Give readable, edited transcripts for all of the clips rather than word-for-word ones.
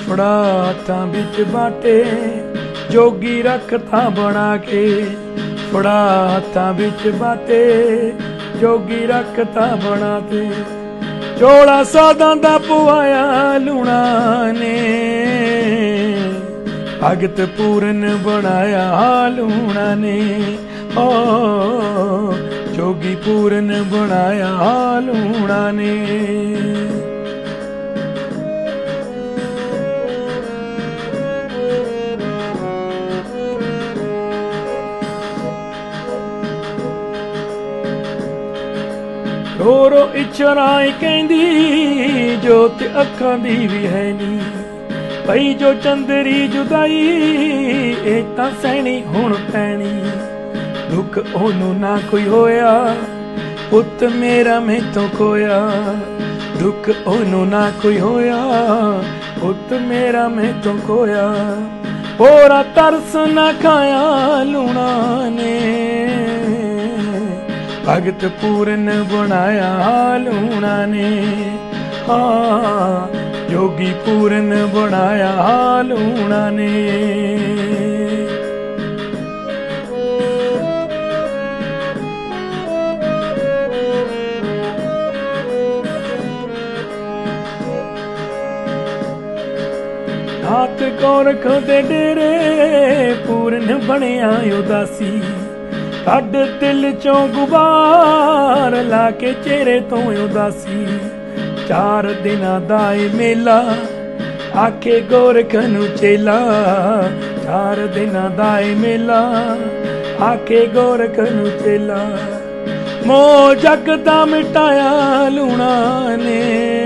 फड़ा हत्थां विच बाटे जोगी रखता बना के, फड़ा हत्थां विच बाटे जोगी रखता बना के। चोला सादा दा पवाया लूणा ने, भगत पूरन बनाया लूणा ने। ओ जोगी पूरन बनाया लूणा ने। रो रो इच्छराई कहंदी जोत अखां दी भी है नी, पई जो चंदरी जुदाई ए तां सहनी हुण पैनी। दुख ओनू ना कोई होया पुत मेरा मैथों खोया, दुख ओनू ना कोई होया पुत मेरा मैथों खोया। होरा तरस ना खाया लूणा ने, भगत पूरन बनाया लूणा ने। हाँ जोगी पूरन बनाया लूणा ने। हाथ गोरख दे डेरे पूरन बनया उदासी, कड दिल चों गुबार लाके चेहरे तो उदासी। 4 दिनां दा मेला आखे गोरख नू चेला, 4 दिनां दा मेला आखे गोरख नू चेला। मोह जग दा मिटाया लूणा ने,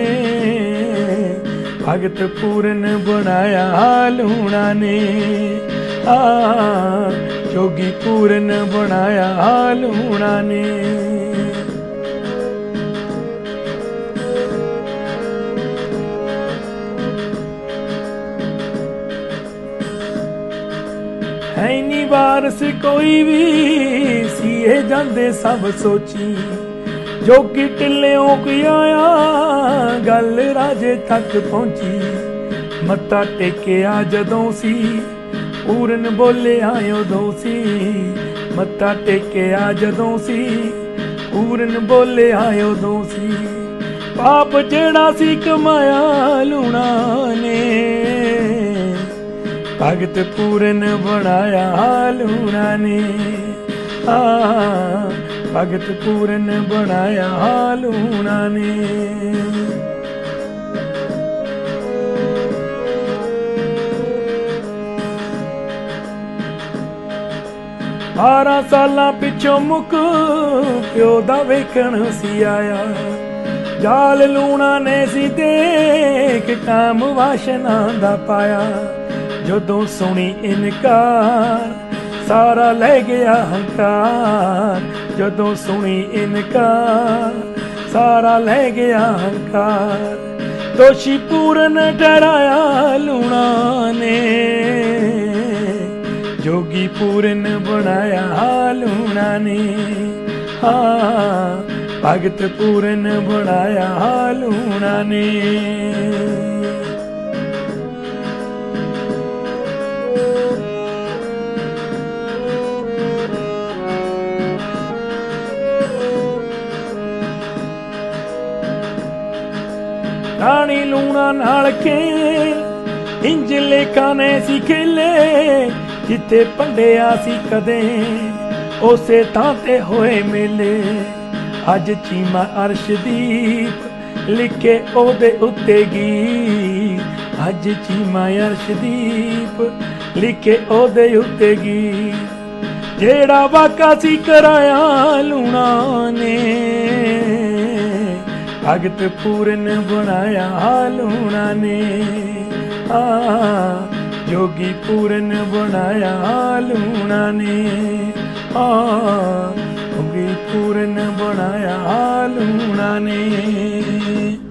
भगत पूरन बनाया लूणा ने। जोगी पूरन बनाया लूणा ने। 'नी वारस कोई भी सीए जांदे सब सोची, जोगी टिल्लियों कोई आया गल राजे तक पहुंची। मत्था टेकिया जदों सी पूरन बोले उदों सी, मत्था टेकिया जदों सी पूरन बोले उदों सी। पाप जेड़ा सी कमाया लूणा ने, भगत पूरन बनाया लूणा ने। भगत पूरन बनाया लूणा ने। 12 सालां पिछों मुक प्यो दा वेखण सी आया, जाल लूणा ने सी देख काम वाशना दा पाया। जदों सुनी इनकार सारा लै गया हंकार, जदों सुनी इनकार सारा लै गया हंकार। दोषी पूरन ठहराया लूणा ने, जोगी पूरन बनाया लूणा ने। भगत पूरन बनाया लूणा ने। रानी लूणा नाल खेल इंज लेखा ने सी खेले, जिथे पंडिया सी कदे उसे थां ते होए मेले। अज चीमा अर्शदीप लिखे ओदे उत्ते गीत, अज चीमा अर्शदीप लिखे ओदे उत्ते गीत। जेड़ा वाका सी कराया लूणा ने, भगत पूरन बनाया लूणा ने। जोगी पूरन बनाया लूणा ने। जोगी पूरन बनाया लूणा ने।